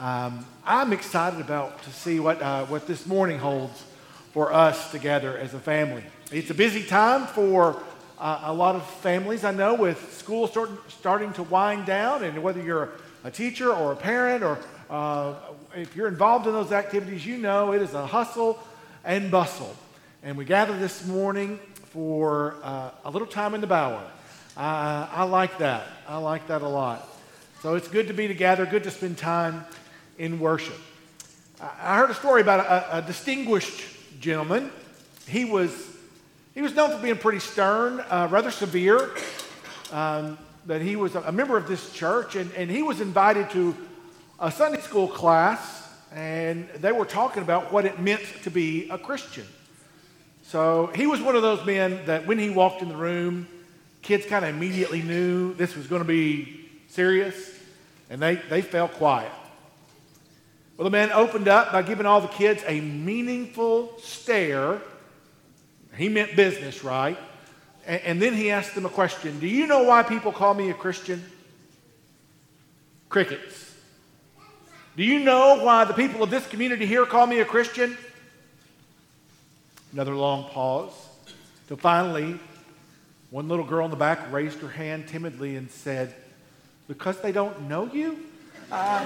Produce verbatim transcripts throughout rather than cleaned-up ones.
Um, I'm excited about to see what uh, what this morning holds for us together as a family. It's a busy time for uh, a lot of families, I know, with school start, starting to wind down, and whether you're a teacher or a parent or uh, if you're involved in those activities, you know it is a hustle and bustle. And we gather this morning for uh, a little time in the bower. Uh, I like that. I like that a lot. So it's good to be together, good to spend time in worship. I heard a story about a, a distinguished gentleman. He was he was known for being pretty stern, uh, rather severe. Um, that he was a member of this church, and, and he was invited to a Sunday school class, and they were talking about what it meant to be a Christian. So he was one of those men that when he walked in the room, kids kind of immediately knew this was going to be serious, and they, they fell quiet. Well, the man opened up by giving all the kids a meaningful stare. He meant business, right? And, and then he asked them a question. Do you know why people call me a Christian? Crickets. Do you know why the people of this community here call me a Christian? Another long pause. Till finally, one little girl in the back raised her hand timidly and said, because they don't know you? Uh,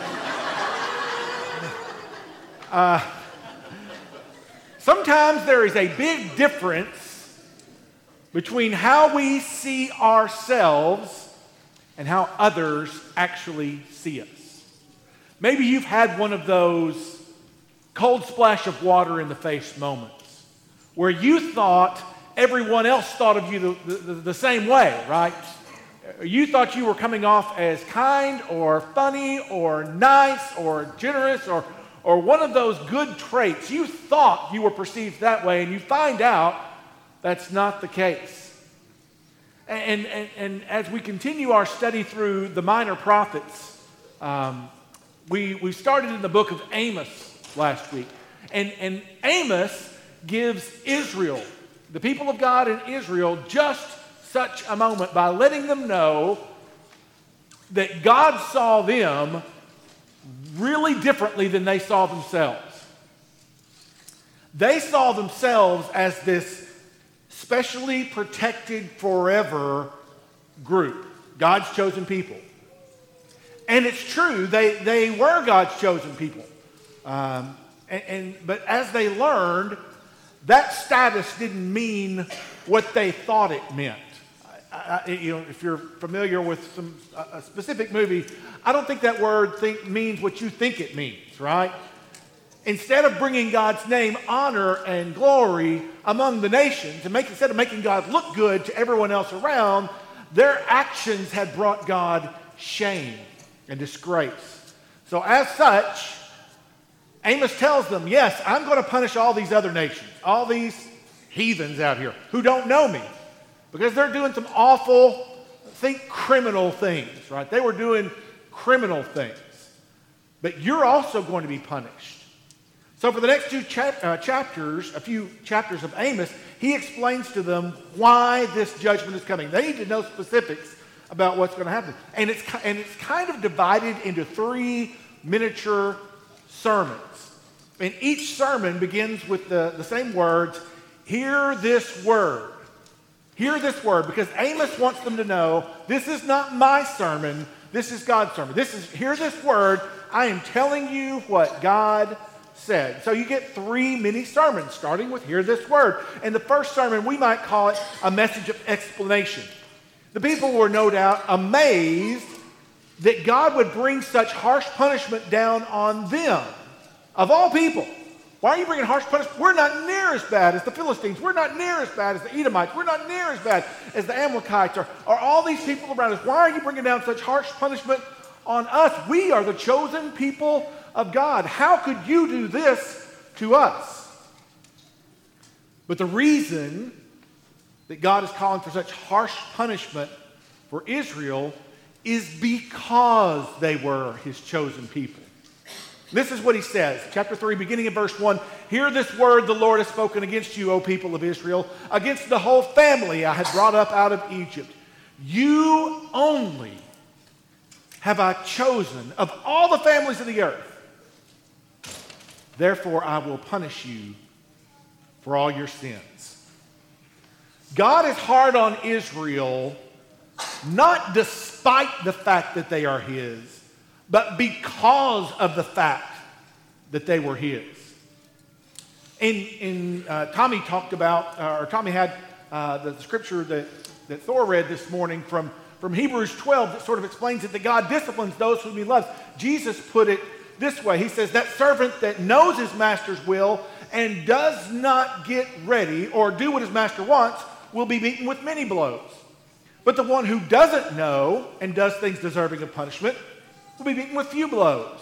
uh, sometimes there is a big difference between how we see ourselves and how others actually see us. Maybe you've had one of those cold splash of water in the face moments where you thought everyone else thought of you the, the, the same way, right? You thought you were coming off as kind or funny or nice or generous or, or one of those good traits. You thought you were perceived that way, and you find out that's not the case. And, and, and as we continue our study through the minor prophets, um, we, we started in the book of Amos last week. And, and Amos gives Israel, the people of God in Israel, just such a moment by letting them know that God saw them really differently than they saw themselves. They saw themselves as this specially protected forever group, God's chosen people. And it's true, they, they were God's chosen people. Um, and, and but as they learned, that status didn't mean what they thought it meant. I, I, you know, if you're familiar with some a specific movie, I don't think that word think, means what you think it means, right? Instead of bringing God's name honor and glory among the nations, and make, instead of making God look good to everyone else around, their actions had brought God shame and disgrace. So as such, Amos tells them, yes, I'm going to punish all these other nations, all these heathens out here who don't know me, because they're doing some awful, think criminal things, right? They were doing criminal things. But you're also going to be punished. So for the next two chap- uh, chapters, a few chapters of Amos, he explains to them why this judgment is coming. They need to know specifics about what's going to happen. And it's, and it's kind of divided into three miniature sermons. And each sermon begins with the, the same words, hear this word. Hear this word, because Amos wants them to know, this is not my sermon, this is God's sermon. This is, hear this word, I am telling you what God said. So you get three mini sermons, starting with hear this word. And the first sermon, we might call it a message of explanation. The people were no doubt amazed that God would bring such harsh punishment down on them. Of all people, why are you bringing harsh punishment? We're not near as bad as the Philistines. We're not near as bad as the Edomites. We're not near as bad as the Amalekites or, or all these people around us. Why are you bringing down such harsh punishment on us? We are the chosen people of God. How could you do this to us? But the reason that God is calling for such harsh punishment for Israel is because they were his chosen people. This is what he says, chapter three, beginning in verse one. Hear this word the Lord has spoken against you, O people of Israel, against the whole family I had brought up out of Egypt. You only have I chosen of all the families of the earth Therefore, I will punish you for all your sins. God is hard on Israel, not despite the fact that they are his, but because of the fact that they were his. In, in uh, Tommy talked about, uh, or Tommy had uh, the scripture that, that Thor read this morning from, from Hebrews twelve that sort of explains it, that God disciplines those whom he loves. Jesus put it this way. He says, that servant that knows his master's will and does not get ready or do what his master wants will be beaten with many blows. But the one who doesn't know and does things deserving of punishment will be beaten with few blows.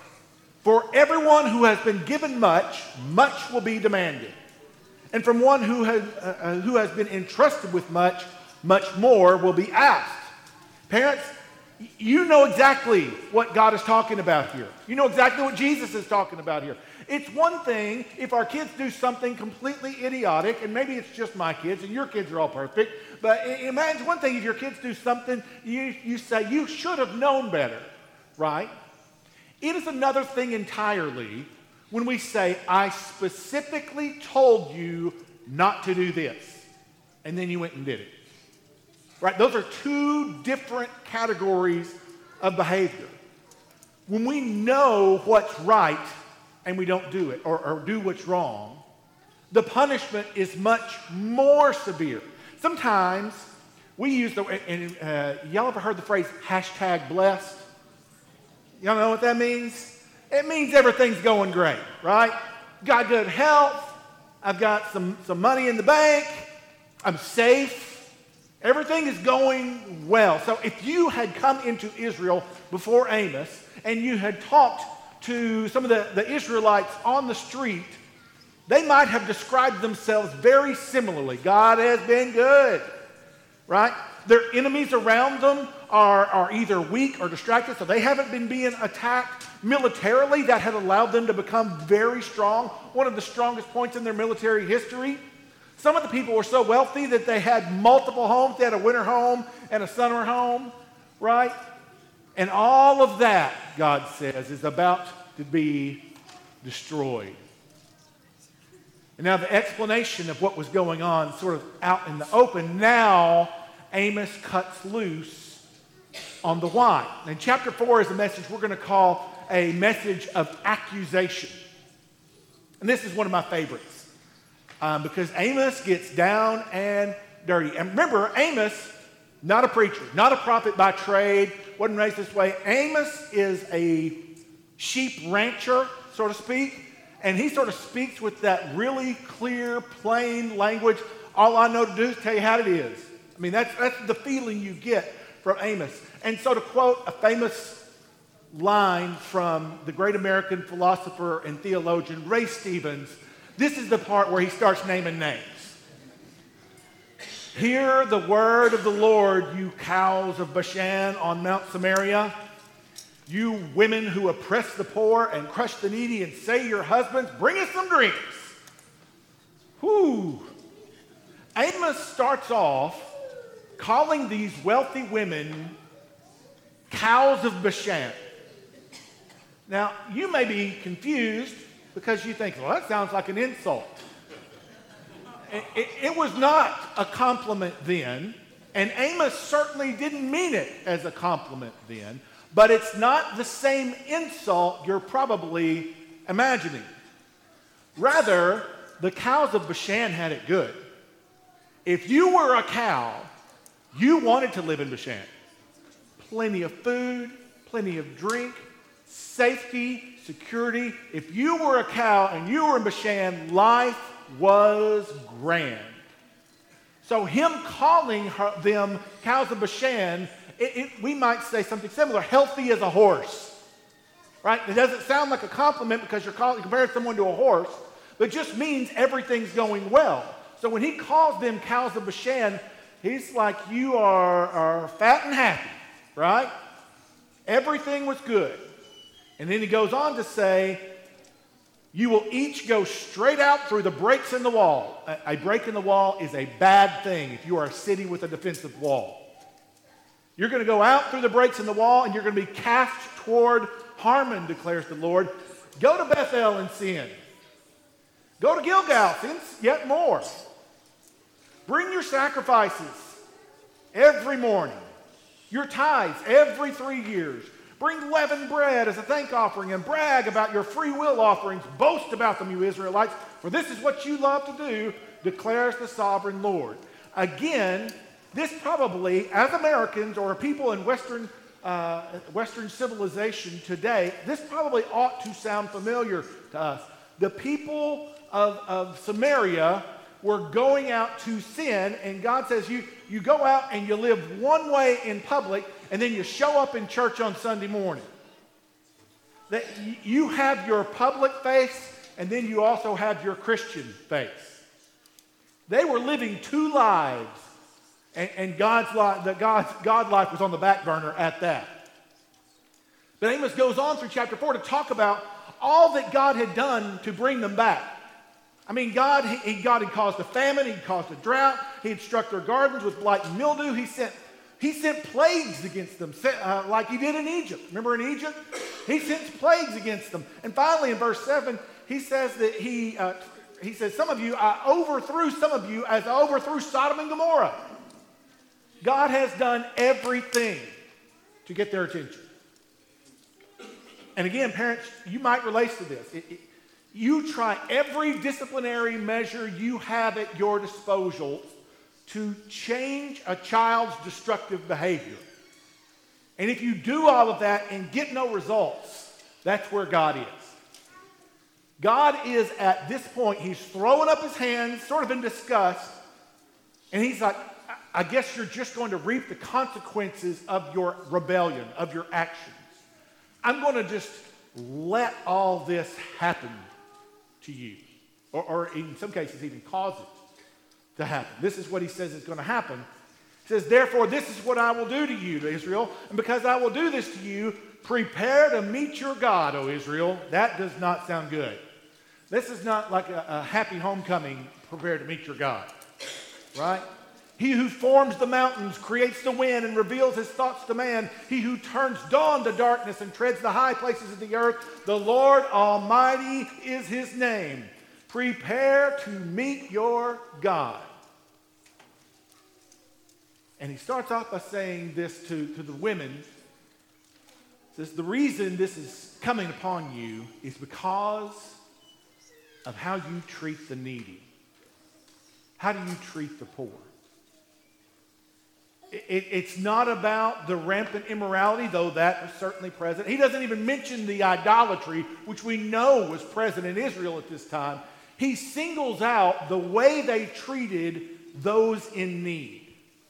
For everyone who has been given much, much will be demanded. And from one who has, uh, who has been entrusted with much, much more will be asked. Parents, you know exactly what God is talking about here. You know exactly what Jesus is talking about here. It's one thing if our kids do something completely idiotic, and maybe it's just my kids, and your kids are all perfect, but imagine one thing if your kids do something, you, you say, you should have known better, right? It is another thing entirely when we say, I specifically told you not to do this, and then you went and did it. Right? Those are two different categories of behavior. When we know what's right and we don't do it, or, or do what's wrong, the punishment is much more severe. Sometimes we use the, and uh, y'all ever heard the phrase hashtag blessed? Y'all know what that means? It means everything's going great, right? Got good health. I've got some, some money in the bank. I'm safe. Everything is going well. So if you had come into Israel before Amos and you had talked to some of the, the Israelites on the street, they might have described themselves very similarly. God has been good, right? Their enemies around them are, are either weak or distracted, so they haven't been being attacked militarily. That had allowed them to become very strong, one of the strongest points in their military history. Some of the people were so wealthy that they had multiple homes. They had a winter home and a summer home, right? And all of that, God says, is about to be destroyed. And now the explanation of what was going on sort of out in the open, now Amos cuts loose on the why. And chapter four is a message we're going to call a message of accusation. And this is one of my favorites. Um, because Amos gets down and dirty. And remember, Amos, not a preacher, not a prophet by trade, wasn't raised this way. Amos is a sheep rancher, so to speak, and he sort of speaks with that really clear, plain language. All I know to do is tell you how it is. I mean, that's, that's the feeling you get from Amos. And so to quote a famous line from the great American philosopher and theologian Ray Stevens, this is the part where he starts naming names. Hear the word of the Lord, you cows of Bashan on Mount Samaria, you women who oppress the poor and crush the needy and say to your husbands, bring us some drinks. Whew. Amos starts off calling these wealthy women cows of Bashan. Now, you may be confused because you think, well, that sounds like an insult. It, it, it was not a compliment then, and Amos certainly didn't mean it as a compliment then, but it's not the same insult you're probably imagining. Rather, the cows of Bashan had it good. If you were a cow, you wanted to live in Bashan. Plenty of food, plenty of drink, safety, security. If you were a cow and you were in Bashan, life was grand. So him calling her, them cows of Bashan, it, it, we might say something similar, healthy as a horse, right? It doesn't sound like a compliment because you're calling, comparing someone to a horse, but it just means everything's going well. So when he calls them cows of Bashan, he's like, you are, are fat and happy, right? Everything was good. And then he goes on to say, you will each go straight out through the breaks in the wall. A, a break in the wall is a bad thing if you are a city with a defensive wall. You're going to go out through the breaks in the wall and you're going to be cast toward Harmon, declares the Lord. Go to Bethel and sin. Go to Gilgal, sin yet more. Bring your sacrifices every morning. Your tithes every three years. Bring leavened bread as a thank offering and brag about your free will offerings. Boast about them, you Israelites, for this is what you love to do, declares the sovereign Lord. Again, this probably, as Americans or people in Western, uh, Western civilization today, this probably ought to sound familiar to us. The people of, of Samaria were going out to sin, and God says you, you go out and you live one way in public, and then you show up in church on Sunday morning. That you have your public face, and then you also have your Christian face. They were living two lives, and, and God's life, the God's God life was on the back burner at that. But Amos goes on through chapter four to talk about all that God had done to bring them back. I mean, God, he, God had caused a famine, He'd caused a drought, He had struck their gardens with blight and mildew, He sent, he sent plagues against them, uh, like He did in Egypt. Remember in Egypt? He sent plagues against them. And finally in verse seven, He says that He, uh, he says, some of you, I overthrew some of you as I overthrew Sodom and Gomorrah. God has done everything to get their attention. And again, parents, you might relate to this. It, it, You try every disciplinary measure you have at your disposal to change a child's destructive behavior. And if you do all of that and get no results, that's where God is. God is at this point, He's throwing up His hands, sort of in disgust, and He's like, I guess you're just going to reap the consequences of your rebellion, of your actions. I'm going to just let all this happen to you, or, or in some cases even cause it to happen. This is what He says is going to happen. He says, therefore, this is what I will do to you, to Israel, and because I will do this to you, prepare to meet your God, O Israel. That does not sound good. This is not like a, a happy homecoming, prepare to meet your God, right? He who forms the mountains, creates the wind, and reveals His thoughts to man. He who turns dawn to darkness and treads the high places of the earth. The Lord Almighty is His name. Prepare to meet your God. And he starts off by saying this to, to the women. He says, the reason this is coming upon you is because of how you treat the needy. How do you treat the poor? It, it's not about the rampant immorality, though that was certainly present. He doesn't even mention the idolatry, which we know was present in Israel at this time. He singles out the way they treated those in need.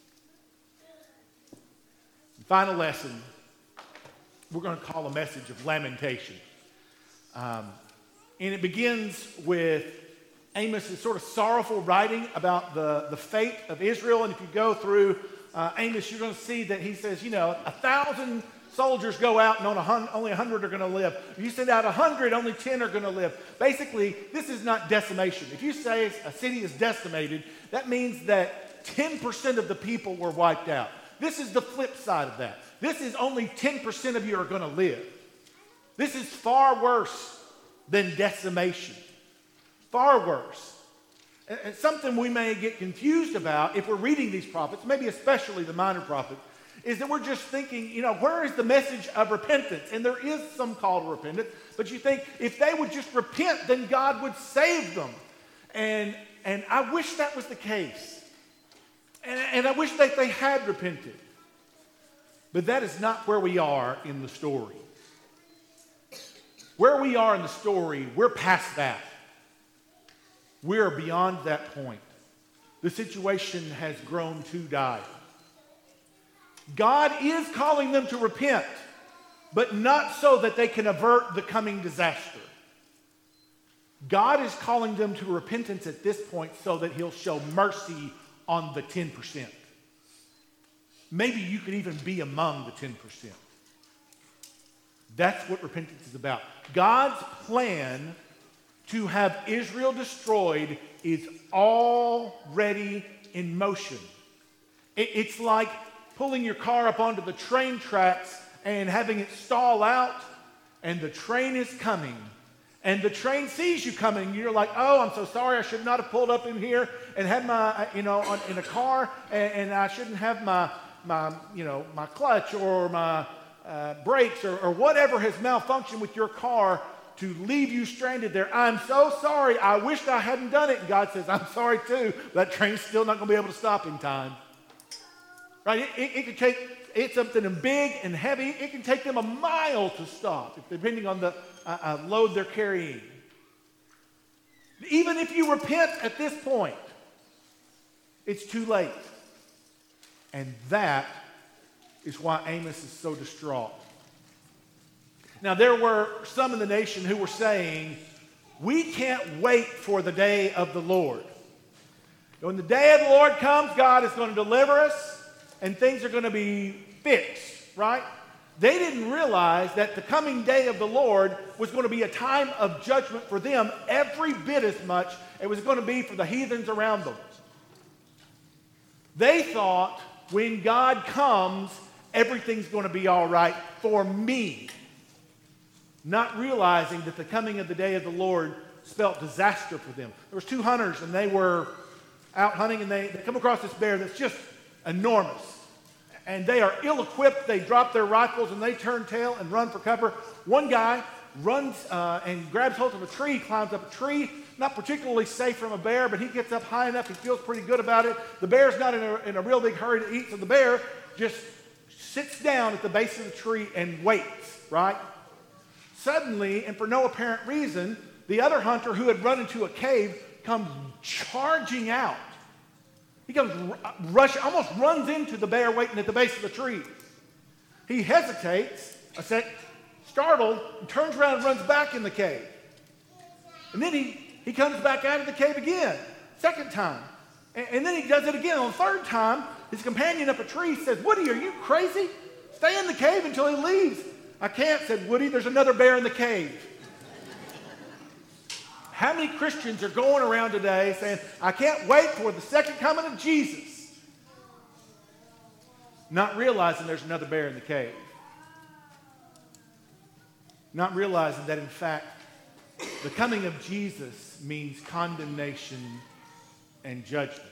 The final lesson, we're going to call a message of lamentation. Um, and it begins with Amos' sort of sorrowful writing about the, the fate of Israel. And if you go through Uh, Amos, you're going to see that he says, you know, a thousand soldiers go out and only a hundred are going to live. If you send out a hundred, only ten are going to live. Basically, this is not decimation. If you say a city is decimated, that means that ten percent of the people were wiped out. This is the flip side of that. This is only ten percent of you are going to live. This is far worse than decimation. Far worse. And something we may get confused about if we're reading these prophets, maybe especially the minor prophets, is that we're just thinking, you know, where is the message of repentance? And there is some call to repentance, but you think if they would just repent, then God would save them. And, and I wish that was the case. And, and I wish that they had repented. But that is not where we are in the story. Where we are in the story, we're past that. We are beyond that point. The situation has grown too dire. God is calling them to repent, but not so that they can avert the coming disaster. God is calling them to repentance at this point so that He'll show mercy on the ten percent. Maybe you could even be among the ten percent. That's what repentance is about. God's plan to have Israel destroyed is already in motion. It, it's like pulling your car up onto the train tracks and having it stall out, and the train is coming, And the train sees you coming, and you're like, oh, I'm so sorry, I should not have pulled up in here and had my, you know, on, in a car, and, and I shouldn't have my, my, you know, my clutch or my uh, brakes or, or whatever has malfunctioned with your car to leave you stranded there. I'm so sorry, I wished I hadn't done it. And God says, I'm sorry too, that train's still not going to be able to stop in time. Right? It, it, it could take, it's something big and heavy, it can take them a mile to stop, depending on the uh, uh, load they're carrying. Even if you repent at this point, it's too late. And that is why Amos is so distraught. Now, there were some in the nation who were saying, we can't wait for the day of the Lord. When the day of the Lord comes, God is going to deliver us, and things are going to be fixed, right? They didn't realize that the coming day of the Lord was going to be a time of judgment for them every bit as much as it was going to be for the heathens around them. They thought when God comes, everything's going to be all right for me. Not realizing that the coming of the day of the Lord spelt disaster for them. There was two hunters, and they were out hunting, and they, they come across this bear that's just enormous. And they are ill-equipped. They drop their rifles, and they turn tail and run for cover. One guy runs uh, and grabs hold of a tree, climbs up a tree. Not particularly safe from a bear, but he gets up high enough. He feels pretty good about it. The bear's not in a, in a real big hurry to eat, so the bear just sits down at the base of the tree and waits, right? Suddenly, and for no apparent reason, the other hunter who had run into a cave comes charging out. He comes rush, almost runs into the bear waiting at the base of the tree. He hesitates a sec, startled, and turns around and runs back in the cave. And then he, he comes back out of the cave again, second time. And, and then he does it again. On the third time, his companion up a tree says, Woody, are you crazy? Stay in the cave until he leaves. I can't, said Woody, there's another bear in the cave. How many Christians are going around today saying, I can't wait for the second coming of Jesus, not realizing there's another bear in the cave? Not realizing that, in fact, the coming of Jesus means condemnation and judgment.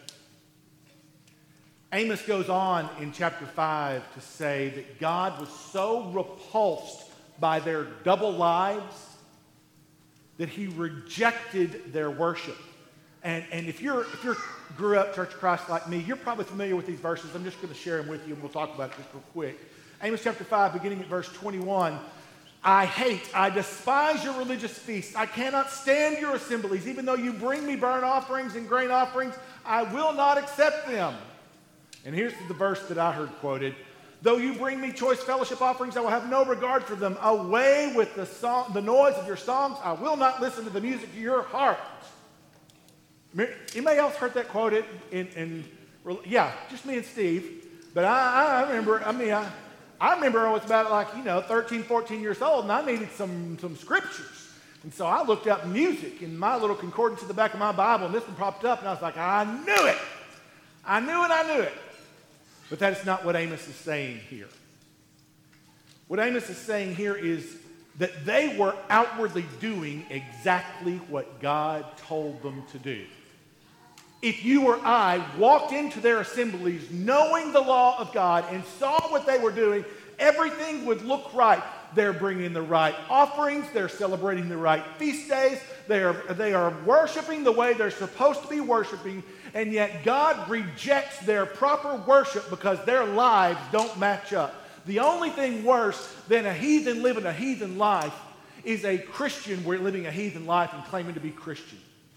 Amos goes on in chapter five to say that God was so repulsed by their double lives that he rejected their worship. And, and if you're if you grew up Church of Christ like me, you're probably familiar with these verses. I'm just going to share them with you, and we'll talk about it just real quick. Amos chapter five, beginning at verse twenty-one. I hate, I despise your religious feasts. I cannot stand your assemblies. Even though you bring me burnt offerings and grain offerings, I will not accept them. And here's the verse that I heard quoted. Though you bring me choice fellowship offerings, I will have no regard for them. Away with the song, the noise of your songs. I will not listen to the music of your heart. Anybody else heard that quoted? In, in, yeah, just me and Steve. But I, I remember, I mean, I, I remember I was about like, you know, thirteen, fourteen years old, and I needed some, some scriptures. And so I looked up music in my little concordance at the back of my Bible, and this one popped up, and I was like, I knew it. I knew it, I knew it. But that is not what Amos is saying here. What Amos is saying here is that they were outwardly doing exactly what God told them to do. If you or I walked into their assemblies knowing the law of God and saw what they were doing, everything would look right. They're bringing the right offerings. They're celebrating the right feast days. They are, they are worshiping the way they're supposed to be worshiping. And yet God rejects their proper worship because their lives don't match up. The only thing worse than a heathen living a heathen life is a Christian living a heathen life and claiming to be Christian.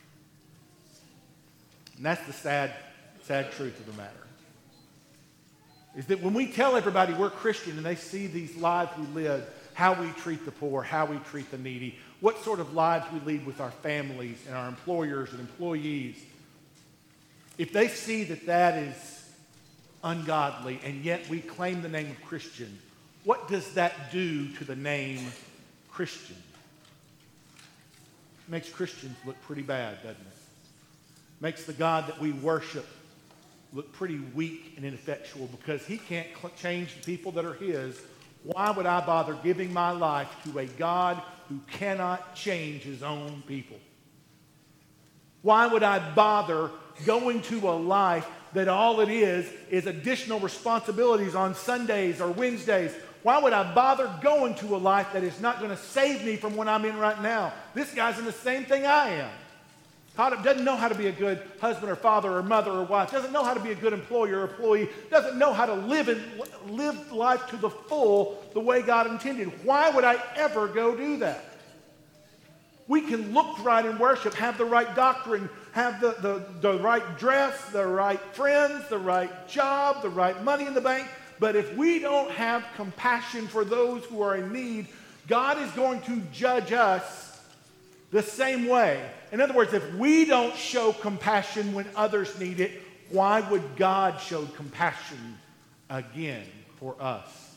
And that's the sad, sad truth of the matter. Is that when we tell everybody we're Christian and they see these lives we live, how we treat the poor, how we treat the needy, what sort of lives we lead with our families and our employers and employees, if they see that that is ungodly and yet we claim the name of Christian, what does that do to the name Christian? It makes Christians look pretty bad, doesn't it? Makes the God that we worship look pretty weak and ineffectual because he can't cl- change the people that are his. Why would I bother giving my life to a God who cannot change his own people? Why would I bother going to a life that all it is is additional responsibilities on Sundays or Wednesdays? Why would I bother going to a life that is not going to save me from what I'm in right now? This guy's in the same thing I am. Doesn't know how to be a good husband or father or mother or wife. Doesn't know how to be a good employer or employee. Doesn't know how to live and live life to the full the way God intended. Why would I ever go do that? We can look right in worship, have the right doctrine, have the, the, the right dress, the right friends, the right job, the right money in the bank. But if we don't have compassion for those who are in need, God is going to judge us the same way. In other words, if we don't show compassion when others need it, why would God show compassion again for us?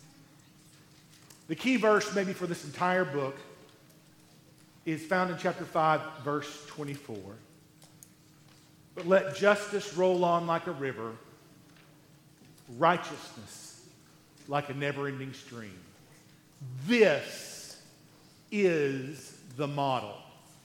The key verse maybe for this entire book is found in chapter five, verse twenty-four. But let justice roll on like a river, righteousness like a never-ending stream. This is the model.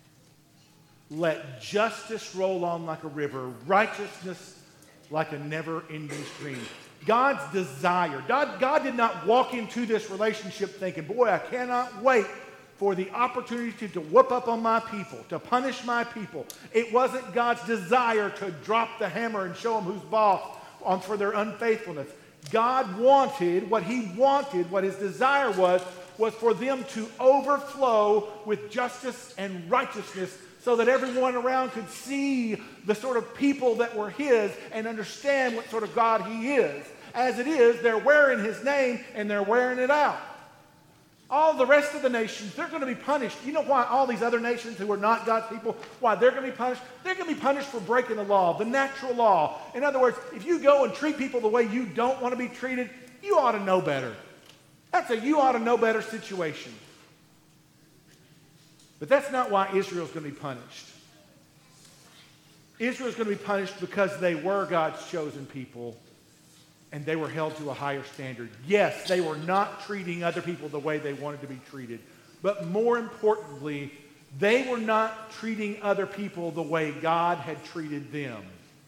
Let justice roll on like a river, righteousness like a never-ending stream. God's desire. God, God did not walk into this relationship thinking, boy, I cannot wait for the opportunity to whoop up on my people, to punish my people. It wasn't God's desire to drop the hammer and show them who's boss on for their unfaithfulness. God wanted, what he wanted, what his desire was, was for them to overflow with justice and righteousness so that everyone around could see the sort of people that were his and understand what sort of God he is. As it is, they're wearing his name and they're wearing it out. All the rest of the nations, they're going to be punished. You know why all these other nations who are not God's people, why they're going to be punished? They're going to be punished for breaking the law, the natural law. In other words, if you go and treat people the way you don't want to be treated, you ought to know better. That's a you ought to know better situation. But that's not why Israel's going to be punished. Israel's going to be punished because they were God's chosen people and they were held to a higher standard. Yes, they were not treating other people the way they wanted to be treated. But more importantly, they were not treating other people the way God had treated them.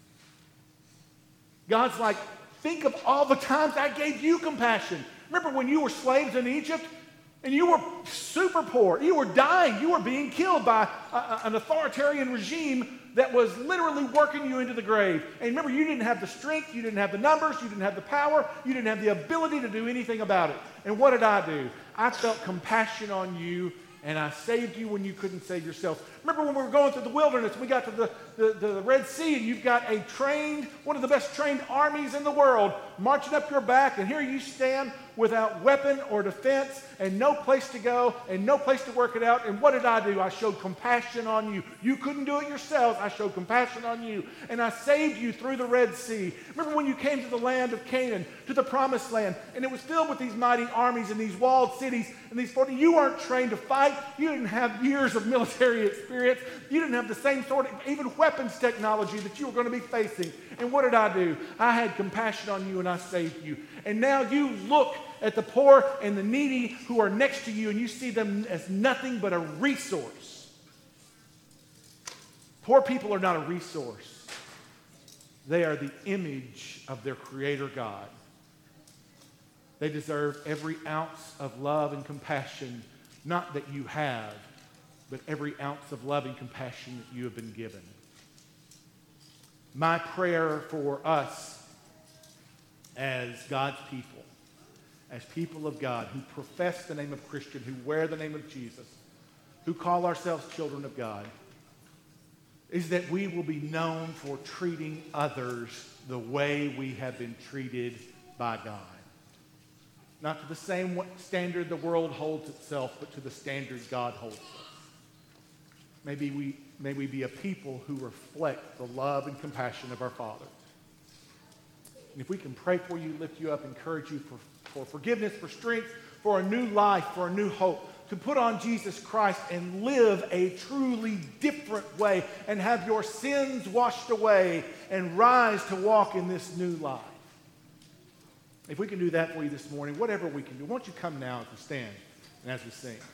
God's like, think of all the times I gave you compassion. Remember when you were slaves in Egypt? And you were super poor. You were dying. You were being killed by a, a, an authoritarian regime that was literally working you into the grave. And remember, you didn't have the strength. You didn't have the numbers. You didn't have the power. You didn't have the ability to do anything about it. And what did I do? I felt compassion on you, and I saved you when you couldn't save yourself. Remember when we were going through the wilderness, we got to the, the, the Red Sea, and you've got a trained, one of the best trained armies in the world marching up your back, and here you stand without weapon or defense and no place to go and no place to work it out. And what did I do? I showed compassion on you. You couldn't do it yourselves. I showed compassion on you, and I saved you through the Red Sea. Remember when you came to the land of Canaan, to the promised land, and it was filled with these mighty armies and these walled cities and these forty. You weren't trained to fight. You didn't have years of military experience. You didn't have the same sort of even weapons technology that you were going to be facing. And what did I do? I had compassion on you and I saved you. And now you look at the poor and the needy who are next to you and you see them as nothing but a resource. Poor people are not a resource. They are the image of their Creator God. They deserve every ounce of love and compassion, not that you have, but every ounce of love and compassion that you have been given. My prayer for us as God's people, as people of God who profess the name of Christian, who wear the name of Jesus, who call ourselves children of God, is that we will be known for treating others the way we have been treated by God. Not to the same standard the world holds itself, but to the standard God holds us. Maybe we, may we be a people who reflect the love and compassion of our Father. And if we can pray for you, lift you up, encourage you for, for forgiveness, for strength, for a new life, for a new hope, to put on Jesus Christ and live a truly different way and have your sins washed away and rise to walk in this new life. If we can do that for you this morning, whatever we can do, why don't you come now as we stand and as we sing.